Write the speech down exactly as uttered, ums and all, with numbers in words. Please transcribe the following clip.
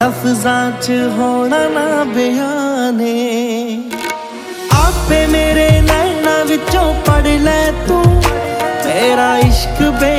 लफ्ज़ां च होना ना बयाने, आपे मेरे नैना विचों पढ़ लै तू, मेरा इश्क बे